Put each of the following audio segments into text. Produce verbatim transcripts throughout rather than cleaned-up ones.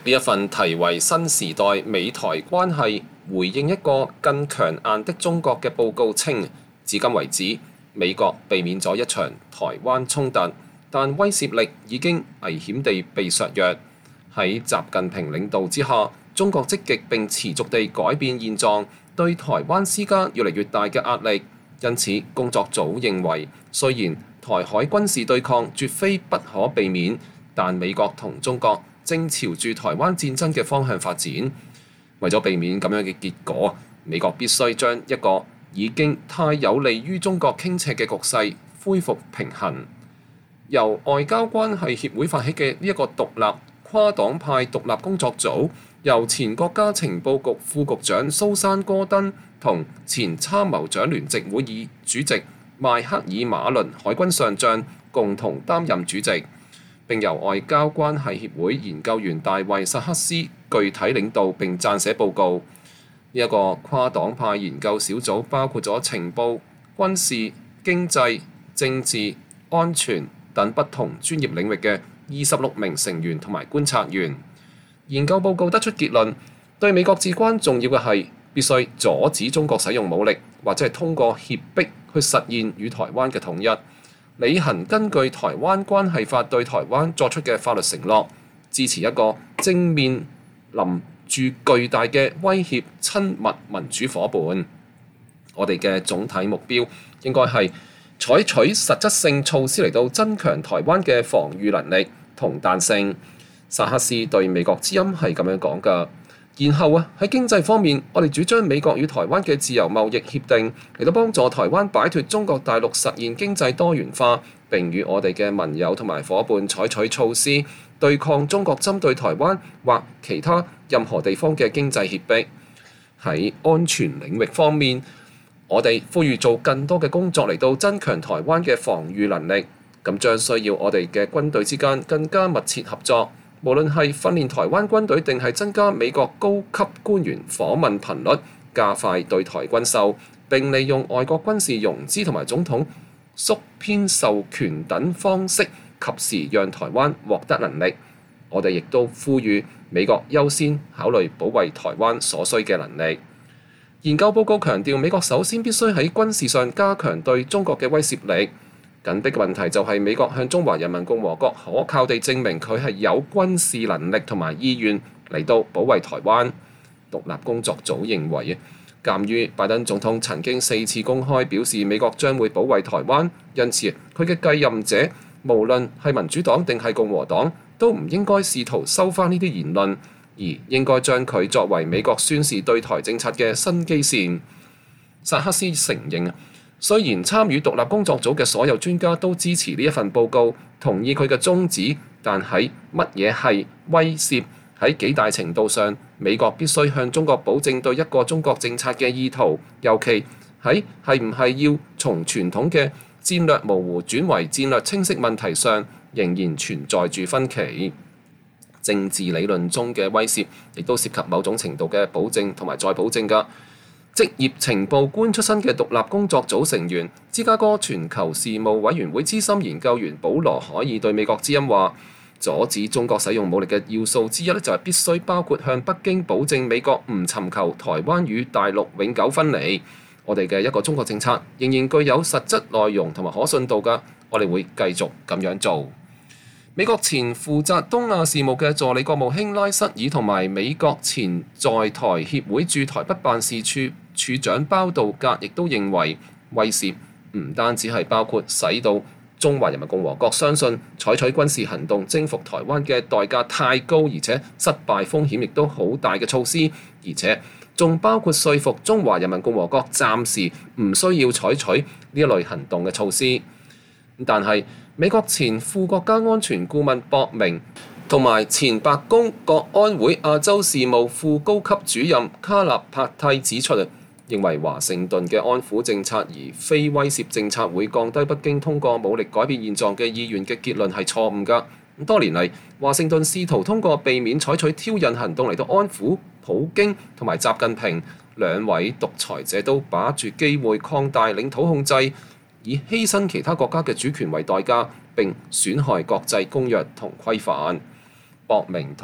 呢一份題為《新時代美台關係回應一個更強硬的中國》嘅報告稱，至今為止，美國避免咗一場台灣衝突，但威懾力已經危險地被削弱。喺習近平領導之下，中國積極並持續地改變現狀，對台灣施加越嚟越大嘅壓力。因此，工作組認為，雖然台海軍事對抗絕非不可避免，但美國同中國正朝住台灣戰爭嘅方向發展。為咗避免咁樣嘅結果，美國必須將一個已經太有利於中國傾斜嘅局勢恢復平衡。由外交關係協會發起嘅呢一個獨立跨黨派獨立工作組，由前國家情報局副局長蘇珊戈登同前參謀長聯席會議主席邁克爾馬倫海軍上將共同擔任主席，並由外交關係協會研究員大衛薩克斯具體領導並撰寫報告。呢、這、一個跨黨派研究小組包括咗情報、軍事、經濟、政治、安全等不同專業領域嘅二十六名成員同埋觀察員。研究報告得出結論，對美國至關重要嘅係必須阻止中國使用武力，或者係通過脅迫去實現與台灣嘅統一，履行根據《台灣關係法》對台灣作出嘅法律承諾，支持一個正面臨住巨大嘅威脅、親密民主夥伴。我哋嘅總體目標應該係採取實質性措施嚟到增強台灣嘅防禦能力同彈性。薩克斯對美國之音係咁樣講㗎。然後啊，喺經濟方面，我哋主張美國與台灣嘅自由貿易協定嚟到幫助台灣擺脫中國大陸，實現經濟多元化，並與我哋嘅盟友同埋夥伴採取措施，對抗中國針對台灣或其他任何地方嘅經濟脅迫。喺安全領域方面，我哋呼籲做更多嘅工作嚟到增強台灣嘅防禦能力，咁將需要我哋嘅軍隊之間更加密切合作。無論係訓練台灣軍隊定係增加美國高級官員訪問頻率，加快對台軍售，並利用外國軍事融資同埋總統縮編授權等方式，及時讓台灣獲得能力。我哋亦都呼籲美國優先考慮保衛台灣所需嘅能力。研究報告強調，美國首先必須喺軍事上加強對中國嘅威懾力。緊迫嘅問題就係美國向中華人民共和國可靠地證明佢係有軍事能力同埋意願嚟到保衛台灣。獨立工作組認為，鑑於拜登總統曾經四次公開表示美國將會保衛台灣，因此佢嘅繼任者無論係民主黨定係共和黨，都唔應該試圖收返呢啲言論，而應該將佢作為美國宣示對台政策嘅新基線。薩克斯承認，雖然參與獨立工作組嘅所有專家都支持呢一份報告，同意佢嘅宗旨，但喺乜嘢係威懾，喺幾大程度上，美國必須向中國保證對一個中國政策嘅意圖，尤其喺係唔係要從傳統嘅戰略模糊轉為戰略清晰問題上，仍然存在住分歧。政治理論中嘅威懾，亦都涉及某種程度嘅保證同埋再保證㗎。職業情報官出身嘅獨立工作組成員、芝加哥全球事務委員會資深研究員保羅海爾對美國之音話：阻止中國使用武力嘅要素之一咧，就係必須包括向北京保證美國唔尋求台灣與大陸永久分離。我哋嘅一個中國政策仍然具有實質內容同埋可信度㗎，我哋會繼續咁樣做。美國前負責東亞事務嘅助理國務卿拉塞爾同埋美國前在台協會駐台北辦事處處長包道格亦都認為，威懾唔單止係包括使到中華人民共和國相信採取軍事行動征服台灣嘅代價太高，而且失敗風險亦都好大嘅措施，而且仲包括說服中華人民共和國暫時唔需要採取呢一類行動嘅措施。但係美國前副國家安全顧問博明同埋前白宮國安會亞洲事務副高級主任卡納帕蒂指出，認為華盛頓嘅安撫政策而非威懾政策會降低北京通過武力改變現狀嘅意願嘅結論係錯誤㗎。多年嚟，華盛頓試圖通過避免採取挑釁行動嚟到安撫普京同埋習近平兩位獨裁者，都把住機會擴大領土控制，以犧牲其他國家嘅主權為代價，並損害國際公約同規範。博明同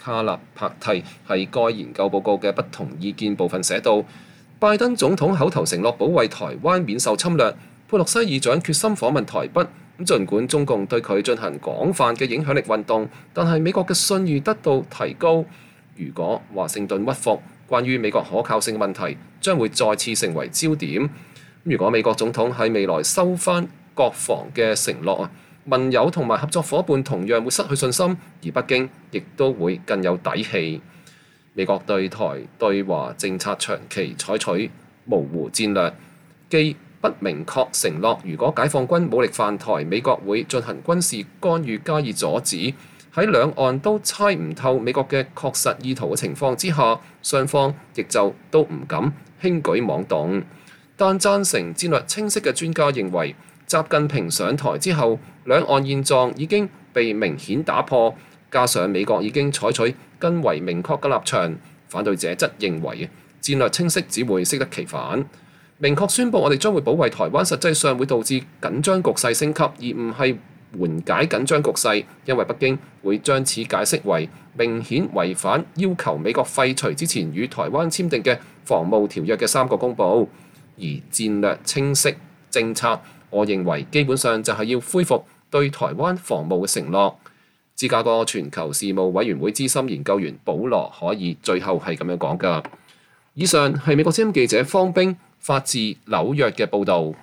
卡納帕蒂喺該研究報告嘅不同意見部分寫道，拜登總統口頭承諾保衛台灣免受侵略，佩洛西議長決心訪問台北。咁儘管中共對佢進行廣泛嘅影響力運動，但係美國嘅信譽得到提高。如果華盛頓屈服，關於美國可靠性問題將會再次成為焦點。如果美國總統喺未來收返國防嘅承諾啊，盟友同埋合作夥伴同樣會失去信心，而北京亦都會更有底氣。美國對台對華政策長期採取模糊戰略，既不明確承諾如果解放軍武力犯台，美國會進行軍事干預加以阻止。喺兩岸都猜唔透美國嘅確實意圖嘅情況之下，雙方亦就都唔敢輕舉妄動。但贊成戰略清晰嘅專家認為，習近平上台之後，兩岸現狀已經被明顯打破，加上美國已經採取更為明確嘅立場，反對者則認為戰略清晰只會適得其反。明確宣佈我哋將會保衛台灣，實際上會導致緊張局勢升級，而唔係緩解緊張局勢，因為北京會將此解釋為明顯違反要求美國廢除之前與台灣簽訂嘅防務條約嘅三個公報。而戰略清晰政策，我認為基本上就係要恢復對台灣防務嘅承諾。芝加哥全球事務委員會資深研究員保羅可以最後係咁樣講㗎。以上係美國之音記者方冰發自紐約嘅報導。